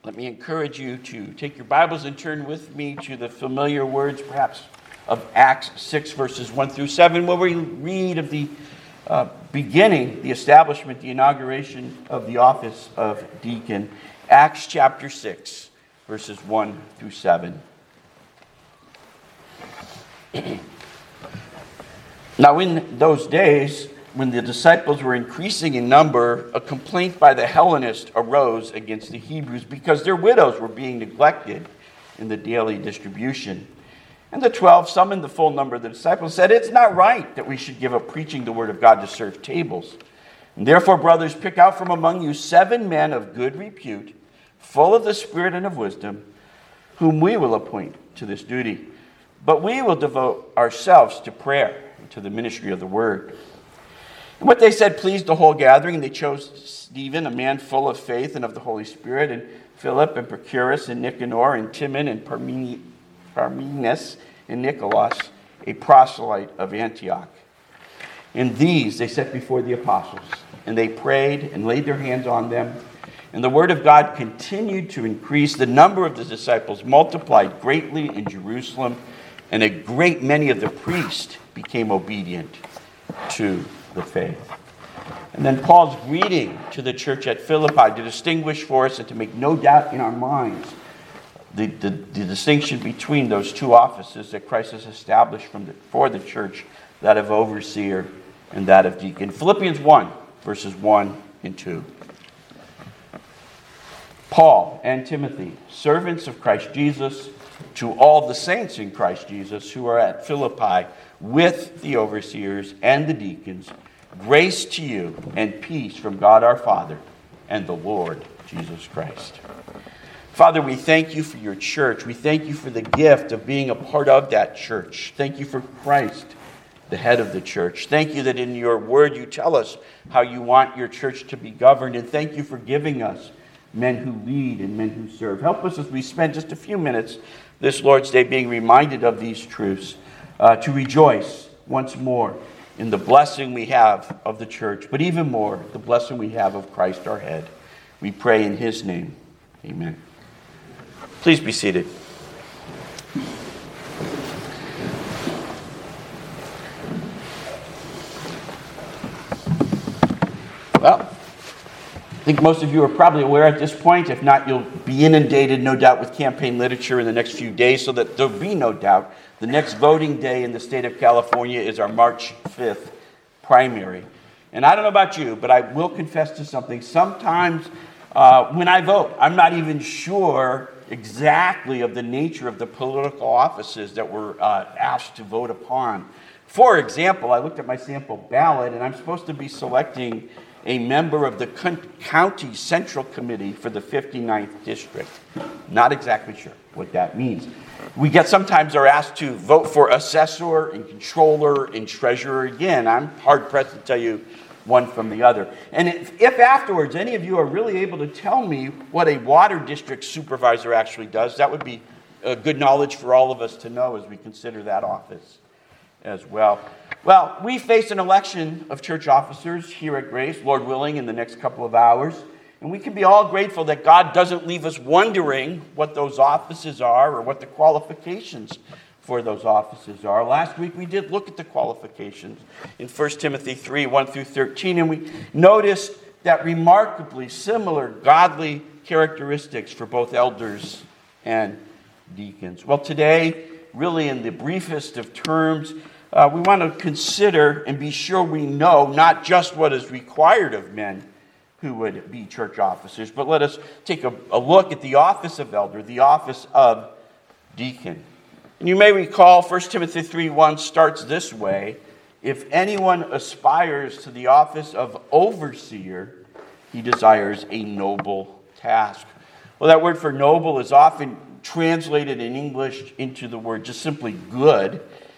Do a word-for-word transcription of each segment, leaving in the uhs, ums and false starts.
let me encourage you to take your Bibles and turn with me to the familiar words, perhaps, of Acts six, verses one through seven, where we read of the uh, beginning, the establishment, the inauguration of the office of deacon. Acts chapter six, verses one through seven. Now, in those days, when the disciples were increasing in number, a complaint by the Hellenists arose against the Hebrews because their widows were being neglected in the daily distribution. And the twelve summoned the full number of the disciples and said, "It's not right that we should give up preaching the word of God to serve tables. And therefore, brothers, pick out from among you seven men of good repute, full of the Spirit and of wisdom, whom we will appoint to this duty. But we will devote ourselves to prayer and to the ministry of the word." And what they said pleased the whole gathering, and they chose Stephen, a man full of faith and of the Holy Spirit, and Philip, and Prochorus, and Nicanor, and Timon, and Parmenas, and Nicholas, a proselyte of Antioch. And these they set before the apostles, and they prayed and laid their hands on them. And the word of God continued to increase. The number of the disciples multiplied greatly in Jerusalem, and a great many of the priests became obedient to the faith. And then Paul's greeting to the church at Philippi to distinguish for us and to make no doubt in our minds the, the, the distinction between those two offices that Christ has established from the, for the church, that of overseer and that of deacon. Philippians one, verses one and two. Paul and Timothy, servants of Christ Jesus, to all the saints in Christ Jesus who are at Philippi with the overseers and the deacons, grace to you and peace from God our Father and the Lord Jesus Christ. Father, we thank you for your church. We thank you for the gift of being a part of that church. Thank you for Christ, the head of the church. Thank you that in your word you tell us how you want your church to be governed. And thank you for giving us men who lead and men who serve. Help us as we spend just a few minutes this Lord's Day being reminded of these truths, uh, to rejoice once more in the blessing we have of the church, but even more, the blessing we have of Christ our head. We pray in his name. Amen. Please be seated. Well, I think most of you are probably aware at this point. If not, you'll be inundated, no doubt, with campaign literature in the next few days, so that there'll be no doubt the next voting day in the state of California is our March fifth primary. And I don't know about you, but I will confess to something. Sometimes uh, when I vote, I'm not even sure exactly of the nature of the political offices that we're uh, asked to vote upon. For example, I looked at my sample ballot, and I'm supposed to be selecting a member of the county central committee for the fifty-ninth district. Not exactly sure what that means. We get sometimes are asked to vote for assessor and controller and treasurer. Again, I'm hard pressed to tell you one from the other. And if, if afterwards any of you are really able to tell me what a water district supervisor actually does, that would be uh, good knowledge for all of us to know as we consider that office as well. Well, we face an election of church officers here at Grace, Lord willing, in the next couple of hours. And we can be all grateful that God doesn't leave us wondering what those offices are or what the qualifications for those offices are. Last week we did look at the qualifications in First Timothy three, one through thirteen, and we noticed that remarkably similar godly characteristics for both elders and deacons. Well, today, really in the briefest of terms, Uh, we want to consider and be sure we know not just what is required of men who would be church officers, but let us take a, a look at the office of elder, the office of deacon. And you may recall First Timothy three one starts this way: if anyone aspires to the office of overseer, he desires a noble task. Well, that word for noble is often translated in English into the word just simply good.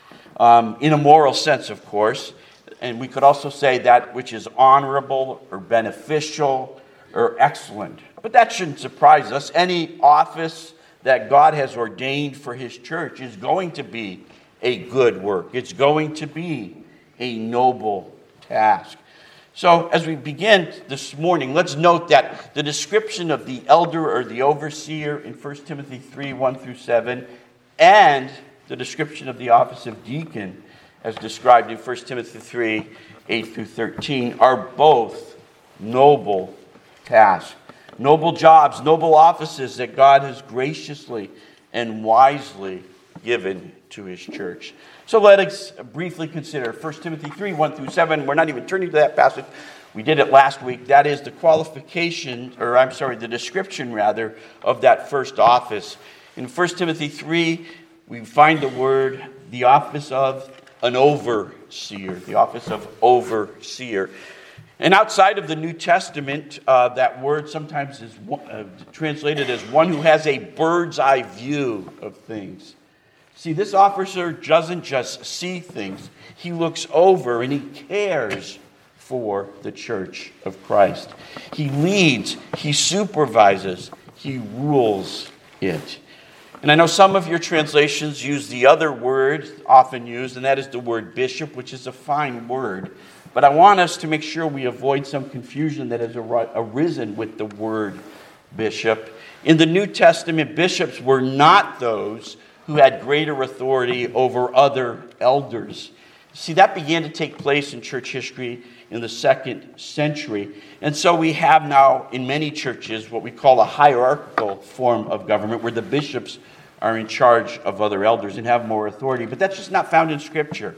Um, in a moral sense, of course, and we could also say that which is honorable or beneficial or excellent. But that shouldn't surprise us. Any office that God has ordained for his church is going to be a good work. It's going to be a noble task. So as we begin this morning, let's note that the description of the elder or the overseer in First Timothy three, one through seven, and the description of the office of deacon as described in First Timothy three, eight through thirteen, are both noble tasks, noble jobs, noble offices that God has graciously and wisely given to his church. So let us briefly consider First Timothy three, one through seven. We're not even turning to that passage. We did it last week. That is the qualification, or I'm sorry, the description rather, of that first office. In First Timothy three, we find the word, the office of an overseer, the office of overseer. And outside of the New Testament, uh, that word sometimes is uh, translated as one who has a bird's eye view of things. See, this officer doesn't just see things. He looks over and he cares for the church of Christ. He leads, he supervises, he rules it. And I know some of your translations use the other word often used, and that is the word bishop, which is a fine word. But I want us to make sure we avoid some confusion that has arisen with the word bishop. In the New Testament, bishops were not those who had greater authority over other elders. See, that began to take place in church history in the second century. And so we have now in many churches what we call a hierarchical form of government where the bishops are in charge of other elders and have more authority. But that's just not found in Scripture.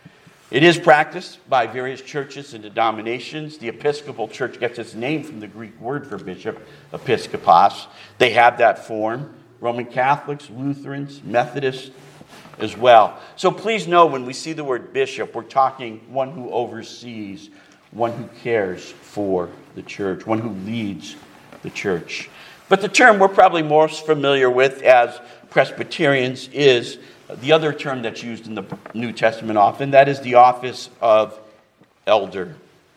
It is practiced by various churches and denominations. The Episcopal Church gets its name from the Greek word for bishop, episkopos. They have that form. Roman Catholics, Lutherans, Methodists as well. So please know when we see the word bishop, we're talking one who oversees, one who cares for the church, one who leads the church. But the term we're probably most familiar with as Presbyterians is the other term that's used in the New Testament often, that is the office of elder.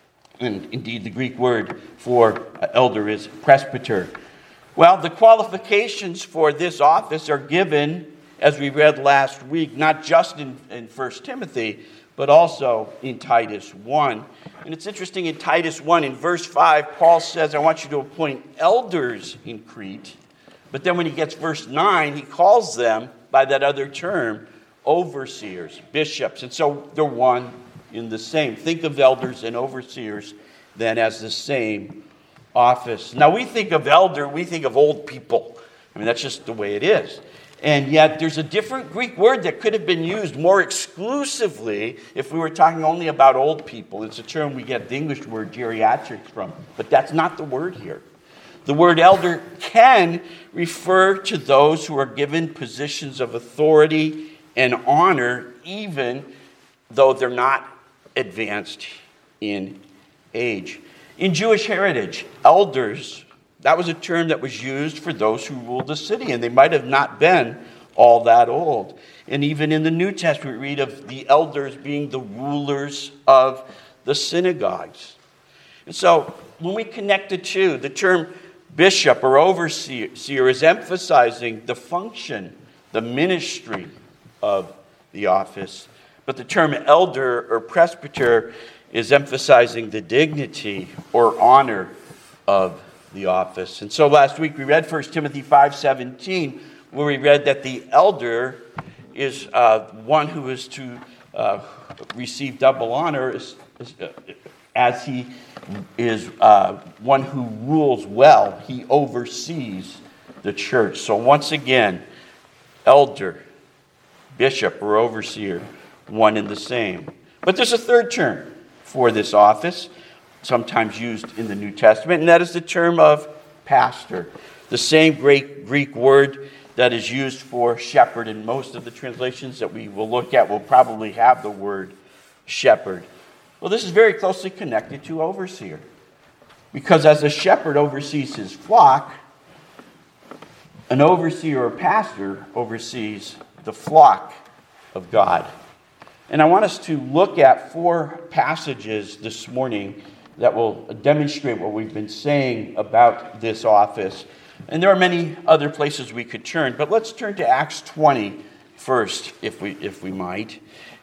And indeed, the Greek word for elder is presbyter. Well, the qualifications for this office are given, as we read last week, not just in, in First Timothy, but also in Titus one. And it's interesting, in Titus one, in verse five, Paul says, I want you to appoint elders in Crete. But then when he gets verse nine, he calls them by that other term, overseers, bishops. And so they're one in the same. Think of elders and overseers then as the same office. Now we think of elder, we think of old people. I mean, that's just the way it is. And yet there's a different Greek word that could have been used more exclusively if we were talking only about old people. It's a term we get the English word geriatrics from, but that's not the word here. The word elder can refer to those who are given positions of authority and honor, even though they're not advanced in age. In Jewish heritage, elders, that was a term that was used for those who ruled the city, and they might have not been all that old. And even in the New Testament, we read of the elders being the rulers of the synagogues. And so when we connect the two, the term bishop or overseer is emphasizing the function, the ministry of the office. But the term elder or presbyter is emphasizing the dignity or honor of the office. And so last week we read First Timothy five seventeen, where we read that the elder is uh, one who is to uh, receive double honor as, as, uh, as he is uh, one who rules well. He oversees the church. So once again, elder, bishop, or overseer, one and the same. But there's a third term for this office, sometimes used in the New Testament, and that is the term of pastor. The same great Greek word that is used for shepherd in most of the translations that we will look at will probably have the word shepherd. Well, this is very closely connected to overseer, because as a shepherd oversees his flock, an overseer or pastor oversees the flock of God. And I want us to look at four passages this morning that will demonstrate what we've been saying about this office. And there are many other places we could turn, but let's turn to Acts twenty first, if we if we might.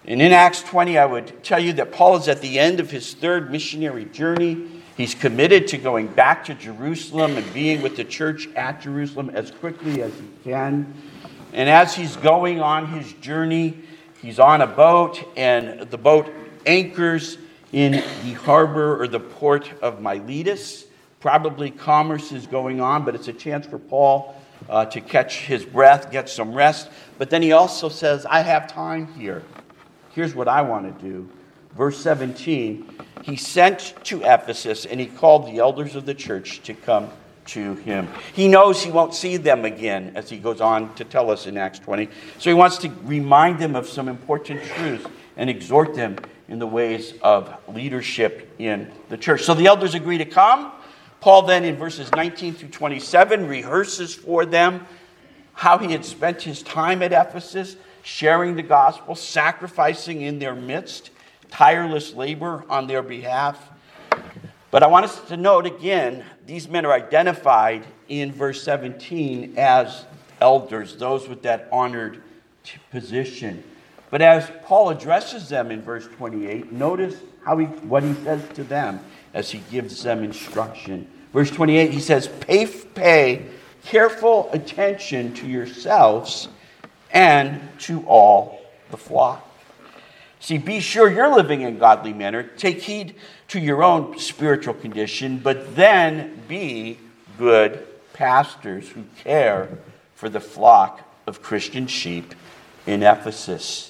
And in Acts twenty, I would tell you that Paul is at the end of his third missionary journey. He's committed to going back to Jerusalem and being with the church at Jerusalem as quickly as he can. And as he's going on his journey, he's on a boat, and the boat anchors in the harbor or the port of Miletus. Probably commerce is going on, but it's a chance for Paul uh, to catch his breath, get some rest. But then he also says, I have time here. Here's what I want to do. Verse seventeen, he sent to Ephesus, and he called the elders of the church to come to him. He knows he won't see them again, as he goes on to tell us in Acts twenty. So he wants to remind them of some important truths and exhort them in the ways of leadership in the church. So the elders agree to come. Paul then, in verses nineteen through twenty-seven, rehearses for them how he had spent his time at Ephesus, sharing the gospel, sacrificing in their midst, tireless labor on their behalf. But I want us to note again, these men are identified in verse seventeen as elders, those with that honored position. But as Paul addresses them in verse twenty-eight, notice how he, what he says to them as he gives them instruction. Verse twenty-eight, he says, pay, pay careful attention to yourselves and to all the flock. See, be sure you're living in godly manner. Take heed to your own spiritual condition, but then be good pastors who care for the flock of Christian sheep in Ephesus.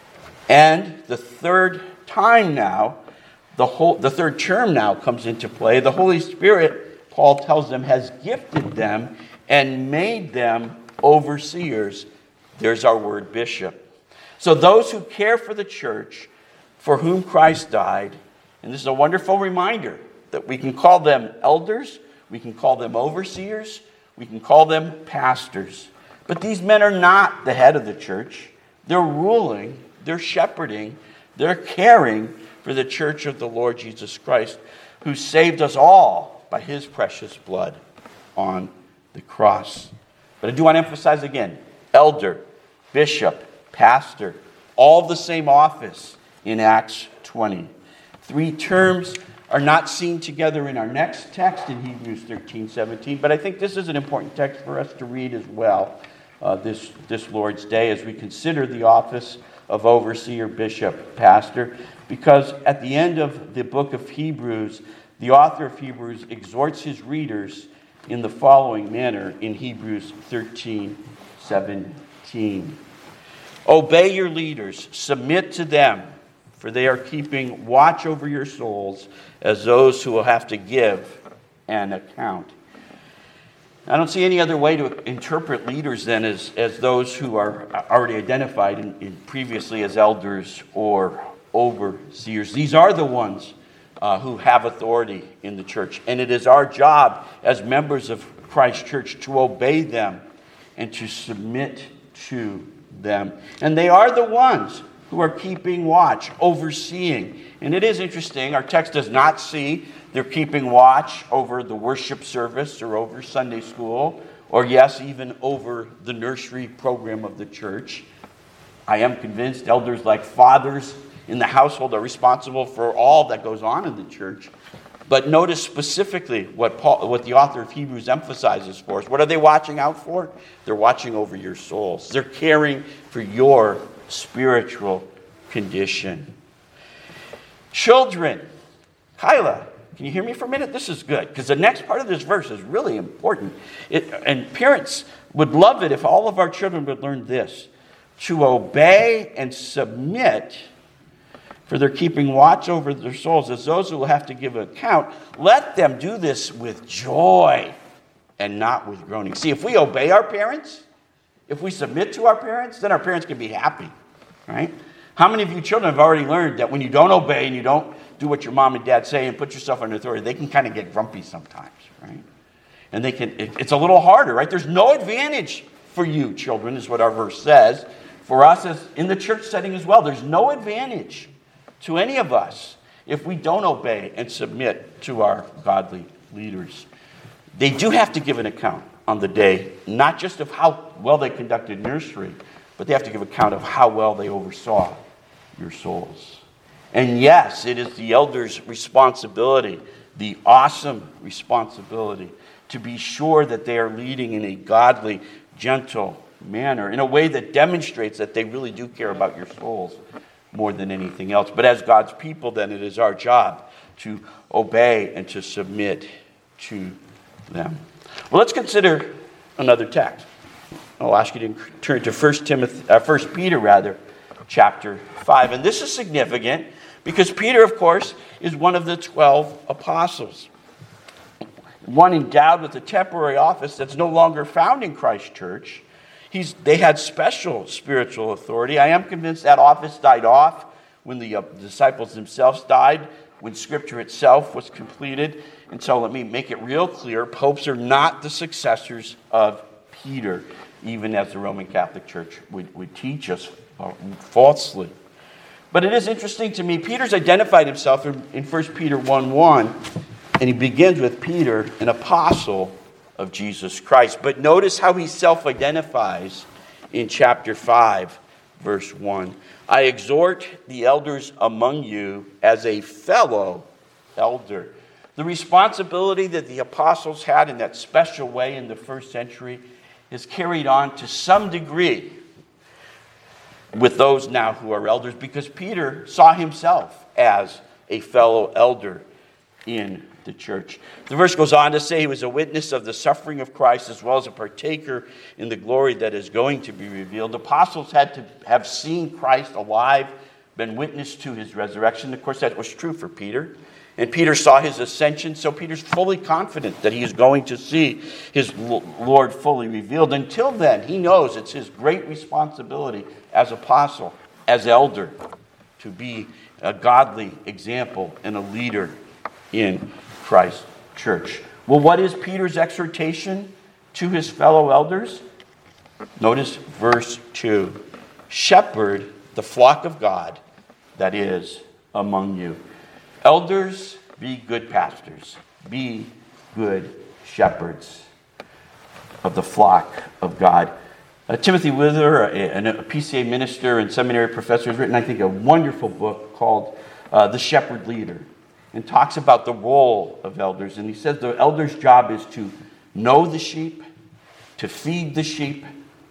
And the third time now, the whole the third term now comes into play. The Holy Spirit, Paul tells them, has gifted them and made them overseers. There's our word bishop. So those who care for the church, for whom Christ died, and this is a wonderful reminder that we can call them elders, we can call them overseers, we can call them pastors. But these men are not the head of the church. They're ruling, they're shepherding, they're caring for the church of the Lord Jesus Christ, who saved us all by his precious blood on the cross. But I do want to emphasize again, elder, bishop, pastor, all the same office in Acts twenty. Three terms are not seen together in our next text in Hebrews thirteen seventeen, but I think this is an important text for us to read as well uh, this, this Lord's Day as we consider the office of overseer, bishop, pastor, because at the end of the book of Hebrews, the author of Hebrews exhorts his readers in the following manner in Hebrews thirteen seventeen. Obey your leaders, submit to them, for they are keeping watch over your souls as those who will have to give an account. I don't see any other way to interpret leaders then as, as those who are already identified in, in previously as elders or overseers. These are the ones uh, who have authority in the church, and it is our job as members of Christ's church to obey them and to submit to them. And they are the ones who are keeping watch, overseeing. And it is interesting, our text does not see they're keeping watch over the worship service or over Sunday school, or yes, even over the nursery program of the church. I am convinced elders like fathers in the household are responsible for all that goes on in the church. But notice specifically what Paul, what the author of Hebrews emphasizes for us. What are they watching out for? They're watching over your souls. They're caring for your spiritual condition. Children, Kyla, can you hear me for a minute? This is good, because the next part of this verse is really important. It, and parents would love it if all of our children would learn this: to obey and submit, for they're keeping watch over their souls as those who will have to give an account. Let them do this with joy and not with groaning. See, if we obey our parents, if we submit to our parents, then our parents can be happy, right? How many of you children have already learned that when you don't obey and you don't do what your mom and dad say and put yourself under authority, they can kind of get grumpy sometimes, right? And they can, it, it's a little harder, right? There's no advantage for you, children, is what our verse says. For us as in the church setting as well, there's no advantage to any of us if we don't obey and submit to our godly leaders. They do have to give an account on the day, not just of how well they conducted nursery, but they have to give account of how well they oversaw your souls. And yes, it is the elders' responsibility, the awesome responsibility, to be sure that they are leading in a godly, gentle manner, in a way that demonstrates that they really do care about your souls more than anything else. But as God's people, then it is our job to obey and to submit to them. Well, let's consider another text. I'll ask you to turn to First Timothy, uh, First Peter, rather, chapter five. And this is significant because Peter, of course, is one of the twelve apostles. One endowed with a temporary office that's no longer found in Christ's church. He's, they had special spiritual authority. I am convinced that office died off when the uh, disciples themselves died, when Scripture itself was completed. And so let me make it real clear. Popes are not the successors of Peter, even as the Roman Catholic Church would, would teach us uh, falsely. But it is interesting to me, Peter's identified himself in, in First Peter one one, and he begins with Peter, an apostle of Jesus Christ. But notice how he self-identifies in chapter five, verse one. I exhort the elders among you as a fellow elder. The responsibility that the apostles had in that special way in the first century is carried on to some degree with those now who are elders, because Peter saw himself as a fellow elder in the church. The verse goes on to say he was a witness of the suffering of Christ as well as a partaker in the glory that is going to be revealed. Apostles had to have seen Christ alive, been witness to his resurrection. Of course, that was true for Peter. And Peter saw his ascension, so Peter's fully confident that he is going to see his Lord fully revealed. Until then, he knows it's his great responsibility as apostle, as elder, to be a godly example and a leader in Christ's church. Well, what is Peter's exhortation to his fellow elders? Notice verse two. Shepherd the flock of God that is among you. Elders, be good pastors. Be good shepherds of the flock of God. Uh, Timothy Wither, a, a P C A minister and seminary professor, has written, I think, a wonderful book called uh, The Shepherd Leader, and talks about the role of elders. And he says the elder's job is to know the sheep, to feed the sheep,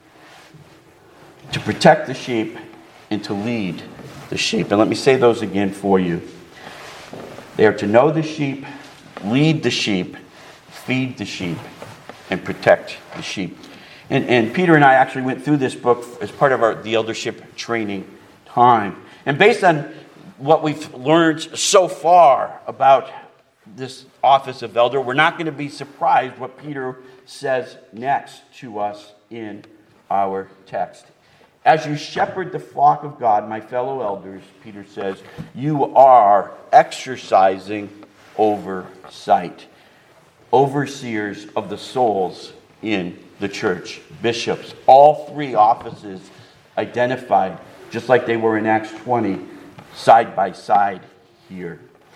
to protect the sheep, and to lead the sheep. And let me say those again for you. They are to know the sheep, lead the sheep, feed the sheep, and protect the sheep. And, and Peter and I actually went through this book as part of our the eldership training time. And based on what we've learned so far about this office of elder, we're not going to be surprised what Peter says next to us in our text. As you shepherd the flock of God, my fellow elders, Peter says, you are exercising oversight. Overseers of the souls in the church. Bishops. All three offices identified, just like they were in Acts twenty, side by side here.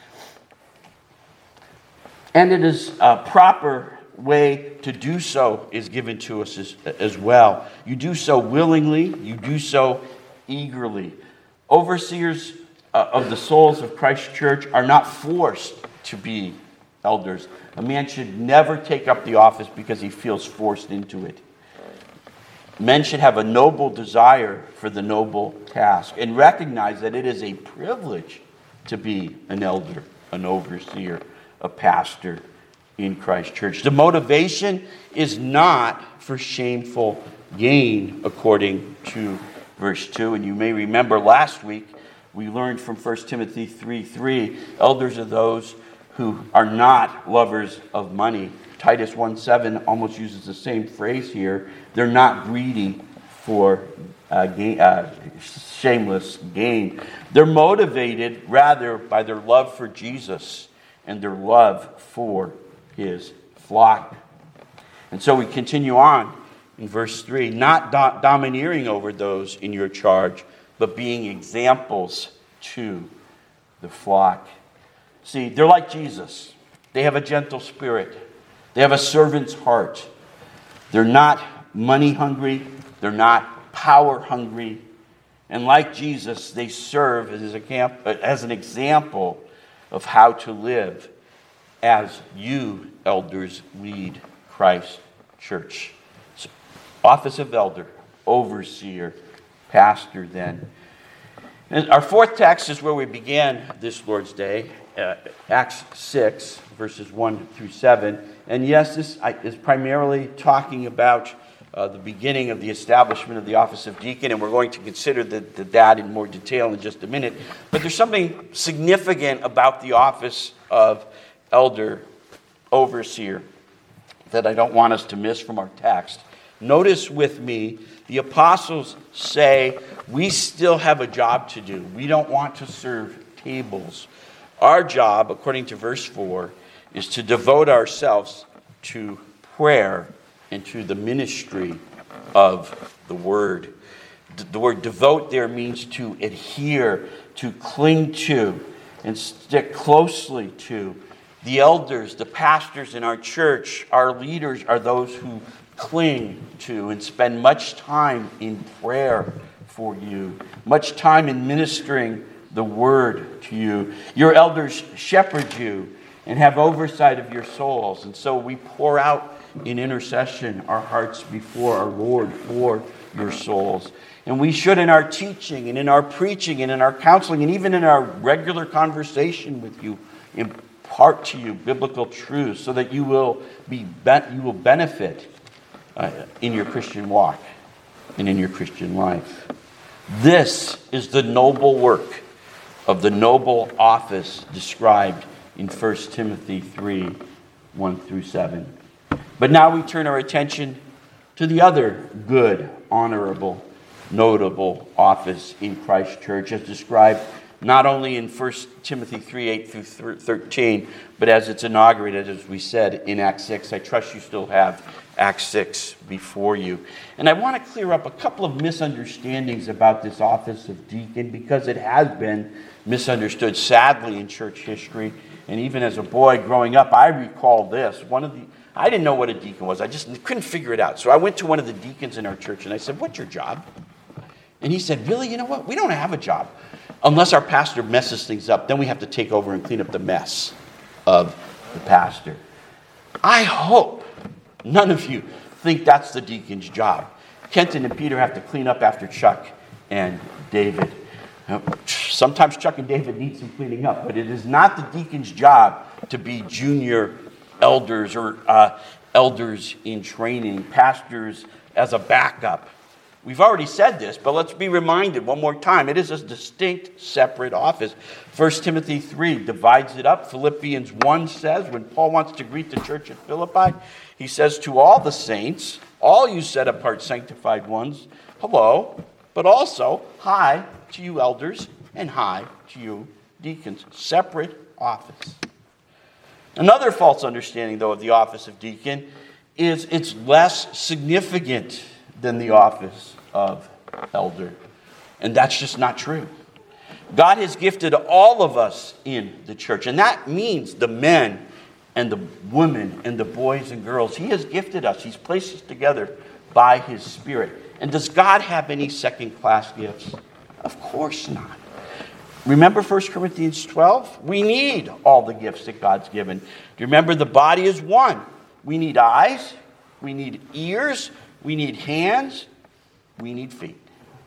And it is a proper way to do so is given to us as, as well. You do so willingly, you do so eagerly. Overseers uh, of the souls of Christ's church are not forced to be elders. A man should never take up the office because he feels forced into it. Men should have a noble desire for the noble task and recognize that it is a privilege to be an elder, an overseer, a pastor in Christ's church. The motivation is not for shameful gain, according to verse two. And you may remember last week we learned from First Timothy three three, elders are those who are not lovers of money. Titus one seven almost uses the same phrase here. They're not greedy for uh, gain, uh, shameless gain. They're motivated rather by their love for Jesus and their love for his flock. And so we continue on in verse three, not do- domineering over those in your charge, but being examples to the flock. See, they're like Jesus. They have a gentle spirit. They have a servant's heart. They're not money hungry. They're not power hungry. And like Jesus, they serve as, a camp, as an example of how to live as you, elders, lead Christ Church. So, office of elder, overseer, pastor then. And our fourth text is where we began this Lord's Day, uh, Acts six, verses one through seven. And yes, this is primarily talking about uh, the beginning of the establishment of the office of deacon, and we're going to consider the, the, that in more detail in just a minute. But there's something significant about the office of elder, overseer, that I don't want us to miss from our text. Notice with me, the apostles say, we still have a job to do. We don't want to serve tables. Our job, according to verse four, is to devote ourselves to prayer and to the ministry of the word. The word devote there means to adhere, to cling to, and stick closely to. The elders, the pastors in our church, our leaders are those who cling to and spend much time in prayer for you, much time in ministering the word to you. Your elders shepherd you and have oversight of your souls. And so we pour out in intercession our hearts before our Lord for your souls. And we should, in our teaching and in our preaching and in our counseling and even in our regular conversation with you, impart to you biblical truths so that you will be ben- you will benefit uh, in your Christian walk and in your Christian life. This is the noble work of the noble office described in First Timothy three, one through seven. But now we turn our attention to the other good, honorable, notable office in Christ Church as described not only in First Timothy three, eight through thirteen, but as it's inaugurated, as we said, in Acts six. I trust you still have Acts six before you. And I want to clear up a couple of misunderstandings about this office of deacon because it has been misunderstood, sadly, in church history. And even as a boy growing up, I recall this. One of the I didn't know what a deacon was. I just couldn't figure it out. So I went to one of the deacons in our church and I said, "What's your job?" And he said, "Really, you know what? We don't have a job. Unless our pastor messes things up, then we have to take over and clean up the mess of the pastor." I hope none of you think that's the deacon's job. Kenton and Peter have to clean up after Chuck and David. Sometimes Chuck and David need some cleaning up, but it is not the deacon's job to be junior elders or uh, elders in training, pastors as a backup. We've already said this, but let's be reminded one more time. It is a distinct, separate office. First Timothy three divides it up. Philippians one says, when Paul wants to greet the church at Philippi, he says, "To all the saints, all you set-apart, sanctified ones, hello, but also hi to you elders and hi to you deacons." Separate office. Another false understanding, though, of the office of deacon is it's less significant than the office of elder. And that's just not true. God has gifted all of us in the church. And that means the men and the women and the boys and girls. He has gifted us. He's placed us together by His Spirit. And does God have any second-class gifts? Of course not. Remember First Corinthians twelve? We need all the gifts that God's given. Do you remember the body is one? We need eyes. We need ears. We need hands. We need feet.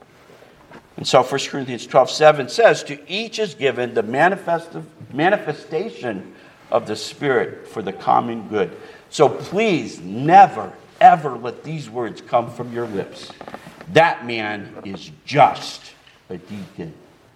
And so First Corinthians twelve seven says, "To each is given the manifest manifestation of the Spirit for the common good." So please never, ever let these words come from your lips. That man is just a deacon.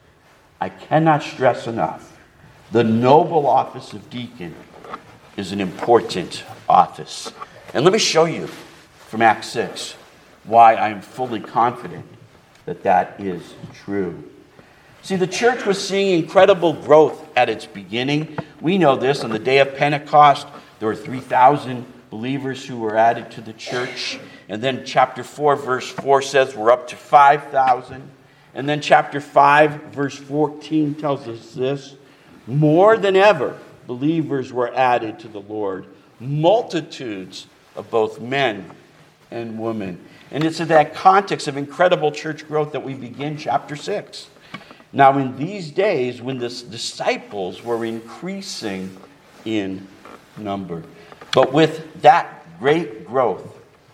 I cannot stress enough, the noble office of deacon is an important office. And let me show you from Acts six why I am fully confident that that is true. See, the church was seeing incredible growth at its beginning. We know this. On the day of Pentecost, there were three thousand believers who were added to the church. And then chapter four, verse four says we're up to five thousand. And then chapter five, verse fourteen tells us this: more than ever, believers were added to the Lord. Multitudes of both men and woman. And it's in that context of incredible church growth that we begin chapter six. Now, in these days, when the disciples were increasing in number, but with that great growth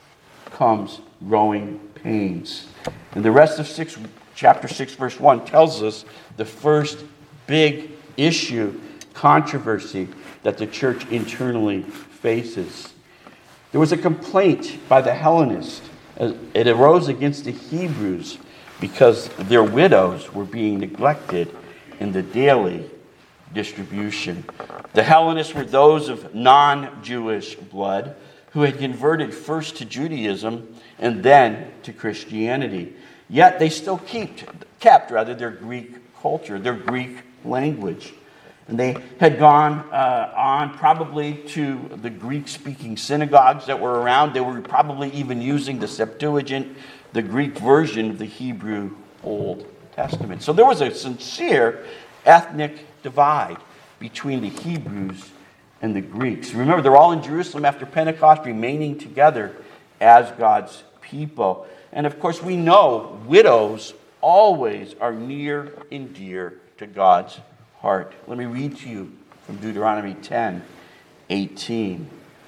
comes growing pains. And the rest of six, chapter six, verse one tells us the first big issue, controversy that the church internally faces. There was a complaint by the Hellenists. It arose against the Hebrews because their widows were being neglected in the daily distribution. The Hellenists were those of non-Jewish blood who had converted first to Judaism and then to Christianity. Yet they still kept, kept rather, their Greek culture, their Greek language. And they had gone uh, on probably to the Greek-speaking synagogues that were around. They were probably even using the Septuagint, the Greek version of the Hebrew Old Testament. So there was a sincere ethnic divide between the Hebrews and the Greeks. Remember, they're all in Jerusalem after Pentecost, remaining together as God's people. And of course, we know widows always are near and dear to God's heart. Let me read to you from Deuteronomy ten eighteen.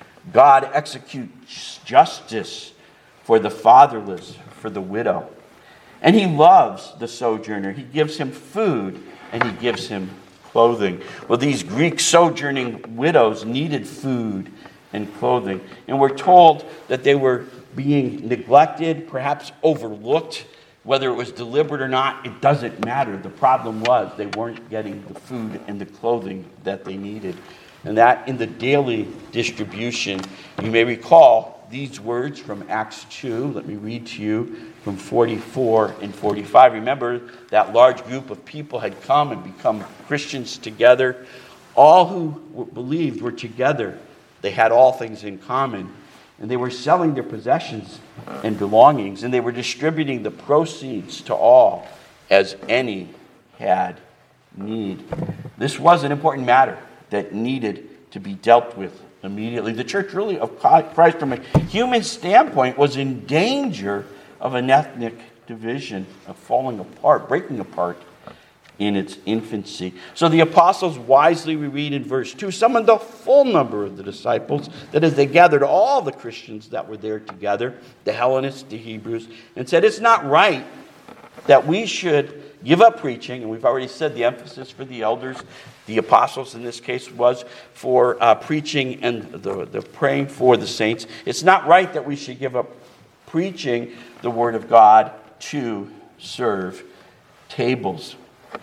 God executes justice for the fatherless, for the widow. And he loves the sojourner. He gives him food and he gives him clothing. Well, these Greek sojourning widows needed food and clothing. And we're told that they were being neglected, perhaps overlooked. Whether it was deliberate or not, it doesn't matter. The problem was they weren't getting the food and the clothing that they needed. And that in the daily distribution, you may recall these words from Acts two. Let me read to you from forty-four and forty-five. Remember, that large group of people had come and become Christians together. All who believed were together. They had all things in common. And they were selling their possessions and belongings, and they were distributing the proceeds to all as any had need. This was an important matter that needed to be dealt with immediately. The church really of Christ, from a human standpoint, was in danger of an ethnic division, of falling apart, breaking apart in its infancy. So the apostles wisely, we read in verse two, summoned the full number of the disciples, that is, they gathered all the Christians that were there together, the Hellenists, the Hebrews, and said, it's not right that we should give up preaching. And we've already said the emphasis for the elders, the apostles in this case, was for uh, preaching and the, the praying for the saints. It's not right that we should give up preaching the word of God to serve tables.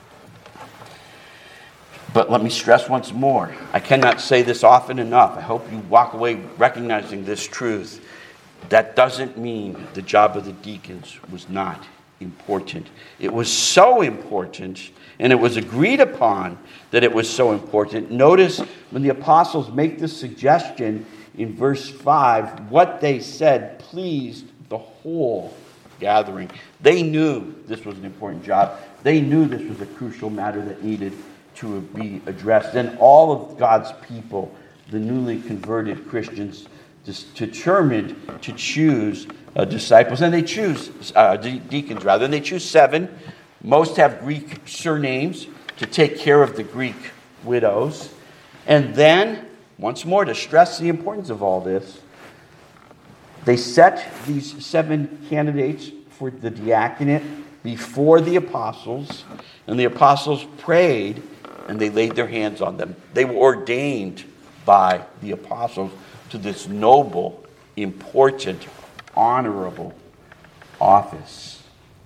But let me stress once more, I cannot say this often enough. I hope you walk away recognizing this truth. That doesn't mean the job of the deacons was not important. It was so important, and it was agreed upon that it was so important. Notice when the apostles make this suggestion in verse five, what they said pleased the whole gathering. They knew this was an important job. They knew this was a crucial matter that needed to be addressed. Then all of God's people, the newly converted Christians, determined to choose uh, disciples. And they choose, uh, de- deacons rather, and they choose seven. Most have Greek surnames to take care of the Greek widows. And then, once more, to stress the importance of all this, they set these seven candidates for the diaconate before the apostles, and the apostles prayed and they laid their hands on them. They were ordained by the apostles to this noble, important, honorable office.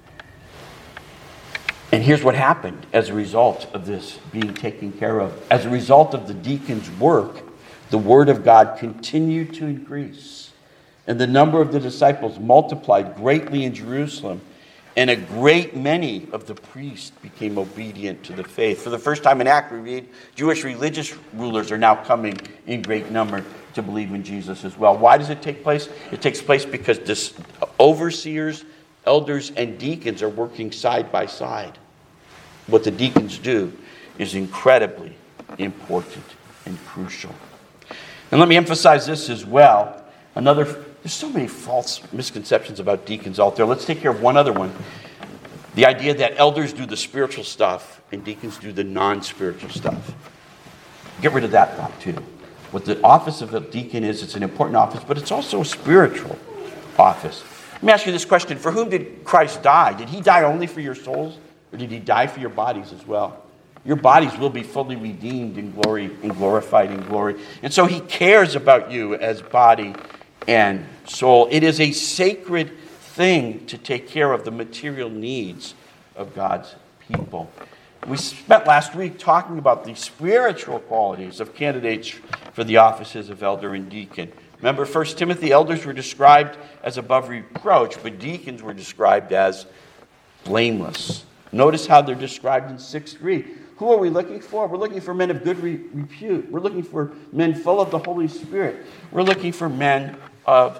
And here's what happened as a result of this being taken care of. As a result of the deacons' work, the word of God continued to increase. And the number of the disciples multiplied greatly in Jerusalem. And a great many of the priests became obedient to the faith. For the first time in Acts, we read, Jewish religious rulers are now coming in great number to believe in Jesus as well. Why does it take place? It takes place because this overseers, elders, and deacons are working side by side. What the deacons do is incredibly important and crucial. And let me emphasize this as well. Another There's so many false misconceptions about deacons out there. Let's take care of one other one. The idea that elders do the spiritual stuff and deacons do the non-spiritual stuff. Get rid of that thought too. What the office of a deacon is, it's an important office, but it's also a spiritual office. Let me ask you this question. For whom did Christ die? Did he die only for your souls? Or did he die for your bodies as well? Your bodies will be fully redeemed in glory and glorified in glory. And so he cares about you as body and soul. It is a sacred thing to take care of the material needs of God's people. We spent last week talking about the spiritual qualities of candidates for the offices of elder and deacon. Remember, First Timothy, elders were described as above reproach, but deacons were described as blameless. Notice how they're described in six three. Who are we looking for? We're looking for men of good re- repute. We're looking for men full of the Holy Spirit. We're looking for men of,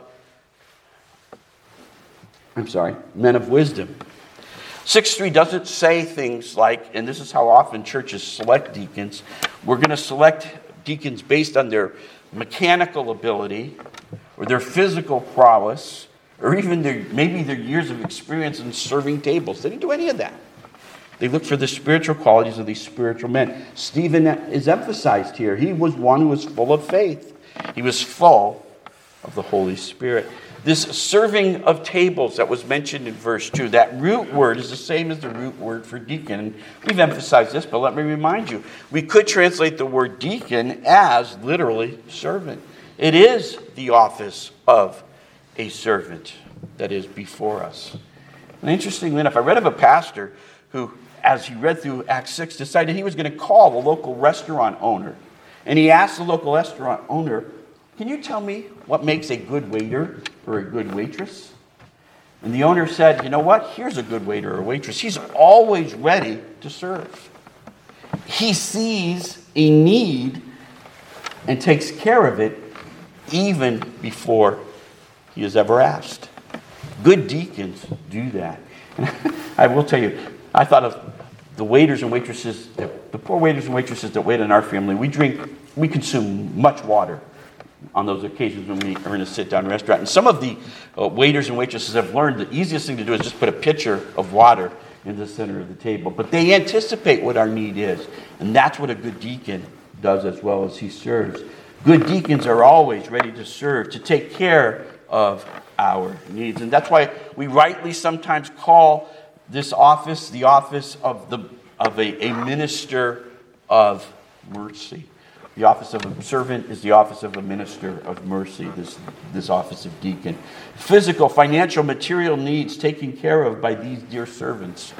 I'm sorry, men of wisdom. six three doesn't say things like, and this is how often churches select deacons, we're going to select deacons based on their mechanical ability or their physical prowess or even their, maybe their years of experience in serving tables. They didn't do any of that. They look for the spiritual qualities of these spiritual men. Stephen is emphasized here. He was one who was full of faith. He was full of the Holy Spirit. This serving of tables that was mentioned in verse two, that root word is the same as the root word for deacon. And we've emphasized this, but let me remind you. We could translate the word deacon as literally servant. It is the office of a servant that is before us. And interestingly enough, I read of a pastor who, as he read through Acts six, decided he was going to call the local restaurant owner. And he asked the local restaurant owner, can you tell me what makes a good waiter or a good waitress? And the owner said, you know what? Here's a good waiter or waitress. He's always ready to serve. He sees a need and takes care of it even before he is ever asked. Good deacons do that. And I will tell you, I thought of the waiters and waitresses, the poor waiters and waitresses that wait in our family. We drink, we consume much water on those occasions when we are in a sit-down restaurant. And some of the uh, waiters and waitresses have learned the easiest thing to do is just put a pitcher of water in the center of the table. But they anticipate what our need is. And that's what a good deacon does as well as he serves. Good deacons are always ready to serve, to take care of our needs. And that's why we rightly sometimes call this office the office of the of a, a minister of mercy. The office of a servant is the office of a minister of mercy, this, this office of deacon. Physical, financial, material needs taken care of by these dear servants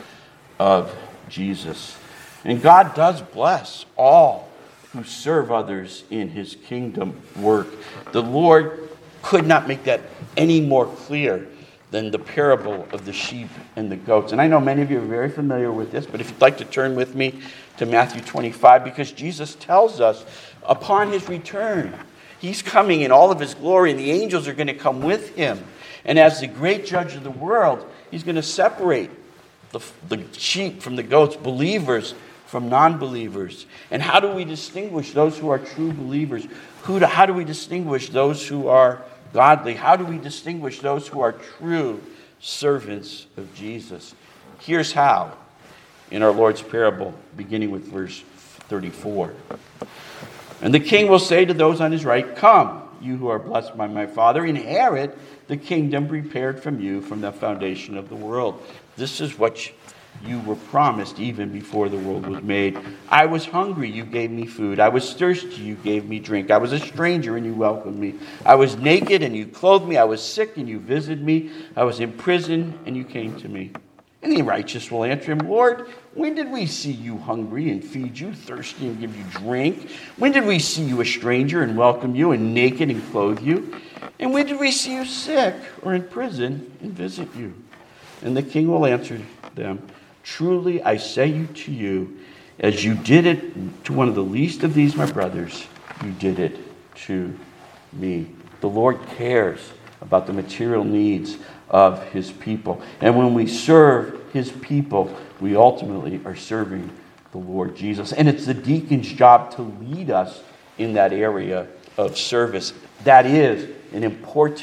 of Jesus. And God does bless all who serve others in his kingdom work. The Lord could not make that any more clear than the parable of the sheep and the goats. And I know many of you are very familiar with this, but if you'd like to turn with me to Matthew twenty-five, because Jesus tells us upon his return, he's coming in all of his glory, and the angels are going to come with him. And as the great judge of the world, he's going to separate the, the sheep from the goats, believers from non-believers. And how do we distinguish those who are true believers? Who do, how do we distinguish those who are godly? How do we distinguish those who are true servants of Jesus? Here's how. In our Lord's parable, beginning with verse thirty-four. And the king will say to those on his right, come, you who are blessed by my Father, inherit the kingdom prepared from you from the foundation of the world. This is what you were promised even before the world was made. I was hungry, you gave me food. I was thirsty, you gave me drink. I was a stranger, and you welcomed me. I was naked, and you clothed me. I was sick, and you visited me. I was in prison, and you came to me. And the righteous will answer him, Lord, when did we see you hungry and feed you, thirsty and give you drink? When did we see you a stranger and welcome you, and naked and clothe you? And when did we see you sick or in prison and visit you? And the king will answer them, truly I say to you, as you did it to one of the least of these my brothers, you did it to me. The Lord cares about the material needs of his people. And when we serve his people, we ultimately are serving the Lord Jesus. And it's the deacon's job to lead us in that area of service. That is an important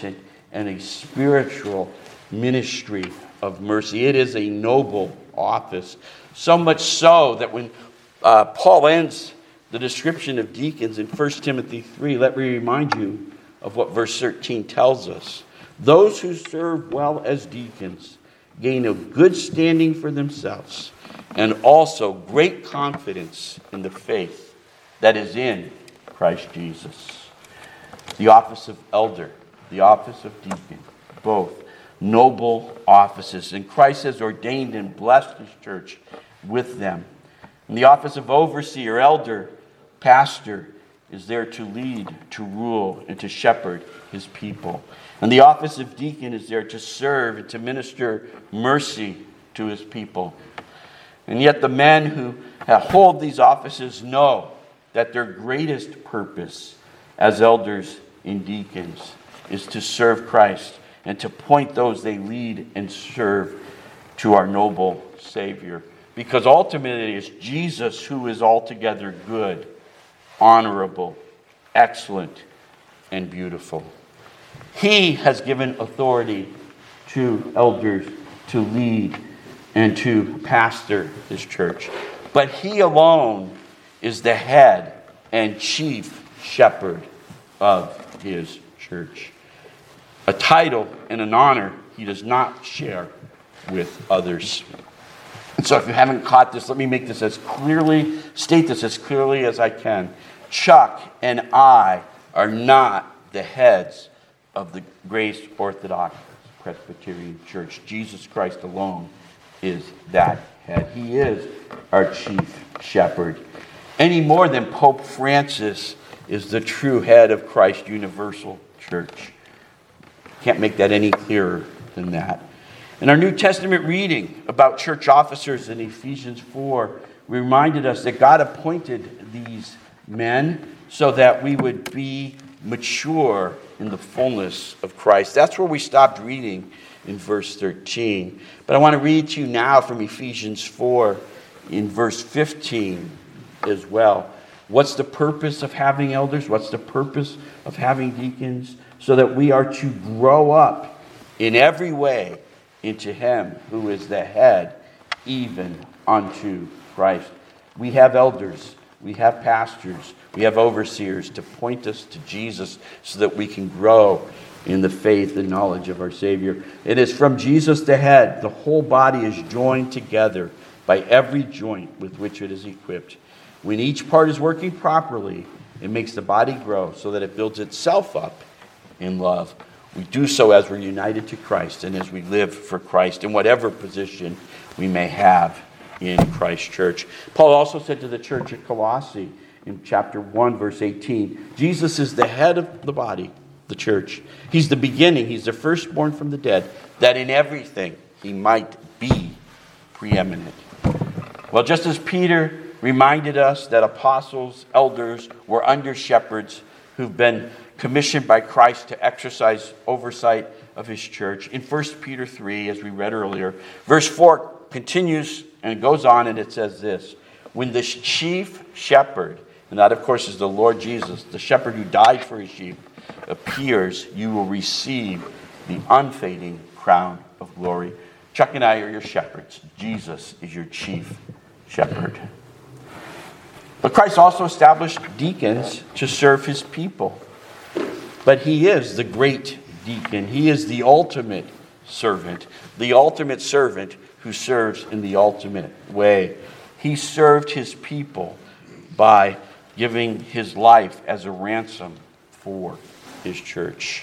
and a spiritual ministry of mercy. It is a noble office. So much so that when uh, Paul ends the description of deacons in First Timothy three, let me remind you of what verse thirteen tells us. Those who serve well as deacons gain a good standing for themselves and also great confidence in the faith that is in Christ Jesus. The office of elder, the office of deacon, both noble offices. And Christ has ordained and blessed his church with them. And the office of overseer, elder, pastor is there to lead, to rule, and to shepherd his people. And the office of deacon is there to serve and to minister mercy to his people. And yet the men who hold these offices know that their greatest purpose as elders and deacons is to serve Christ and to point those they lead and serve to our noble Savior. Because ultimately it's Jesus who is altogether good, honorable, excellent, and beautiful. He has given authority to elders to lead and to pastor his church. But he alone is the head and chief shepherd of his church. A title and an honor he does not share with others. And so if you haven't caught this, let me make this as clearly, state this as clearly as I can. Chuck and I are not the heads of the Grace Orthodox Presbyterian Church. Jesus Christ alone is that head. He is our chief shepherd. Any more than Pope Francis is the true head of Christ's universal church. Can't make that any clearer than that. In our New Testament reading about church officers in Ephesians four, we reminded us that God appointed these men so that we would be mature in the fullness of Christ. That's where we stopped reading in verse thirteen. But I want to read to you now from Ephesians four in verse fifteen as well. What's the purpose of having elders? What's the purpose of having deacons? So that we are to grow up in every way into him who is the head, even unto Christ. We have elders, we have pastors, we have overseers to point us to Jesus so that we can grow in the faith and knowledge of our Savior. It is from Jesus the head. The whole body is joined together by every joint with which it is equipped. When each part is working properly, it makes the body grow so that it builds itself up in love. We do so as we're united to Christ and as we live for Christ in whatever position we may have in Christ's church. Paul also said to the church at Colossae in chapter one, verse eighteen, Jesus is the head of the body, the church. He's the beginning. He's the firstborn from the dead, that in everything he might be preeminent. Well, just as Peter reminded us that apostles, elders were under shepherds who've been commissioned by Christ to exercise oversight of his church. In First Peter three, as we read earlier, verse four continues and goes on, and it says this: when the chief shepherd, and that of course is the Lord Jesus, the shepherd who died for his sheep, appears, you will receive the unfading crown of glory. Chuck and I are your shepherds. Jesus is your chief shepherd. But Christ also established deacons to serve his people. But he is the great deacon. He is the ultimate servant. The ultimate servant who serves in the ultimate way. He served his people by giving his life as a ransom for his church.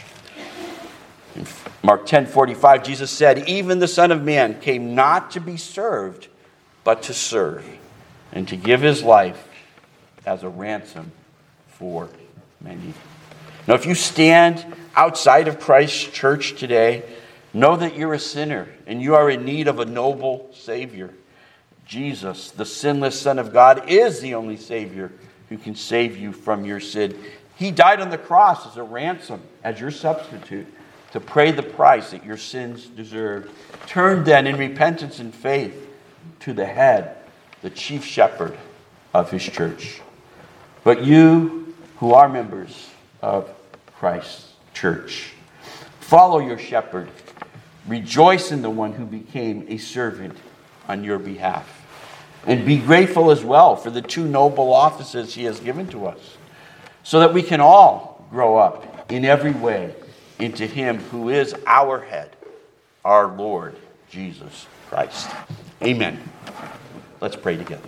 In Mark ten forty-five, Jesus said, even the Son of Man came not to be served, but to serve, and to give his life as a ransom for many. Now, if you stand outside of Christ's church today, know that you're a sinner and you are in need of a noble Savior. Jesus, the sinless Son of God, is the only Savior who can save you from your sin. He died on the cross as a ransom, as your substitute, to pay the price that your sins deserved. Turn then in repentance and faith to the head, the chief shepherd of his church. But you who are members of Christ's church, Follow your shepherd. Rejoice in the one who became a servant on your behalf. And be grateful as well for the two noble offices he has given to us, so that we can all grow up in every way into him who is our head, our Lord Jesus Christ. Amen. Let's pray together.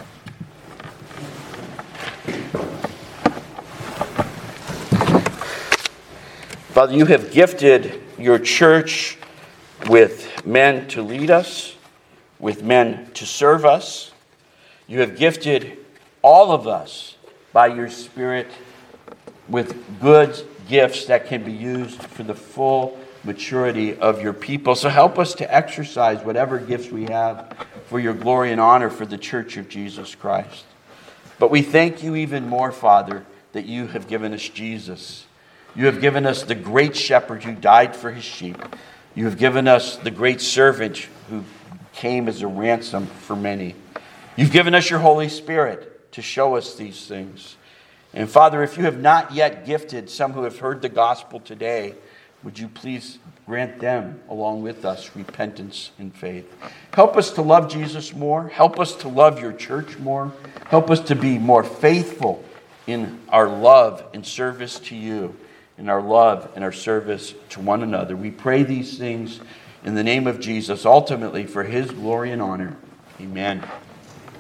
Father, you have gifted your church with men to lead us, with men to serve us. You have gifted all of us by your Spirit with good gifts that can be used for the full maturity of your people. So help us to exercise whatever gifts we have for your glory and honor for the church of Jesus Christ. But we thank you even more, Father, that you have given us Jesus. You have given us the great shepherd who died for his sheep. You have given us the great servant who came as a ransom for many. You've given us your Holy Spirit to show us these things. And Father, if you have not yet gifted some who have heard the gospel today, would you please grant them, along with us, repentance and faith. Help us to love Jesus more. Help us to love your church more. Help us to be more faithful in our love and service to you, in our love and our service to one another. We pray these things in the name of Jesus, ultimately for his glory and honor. Amen.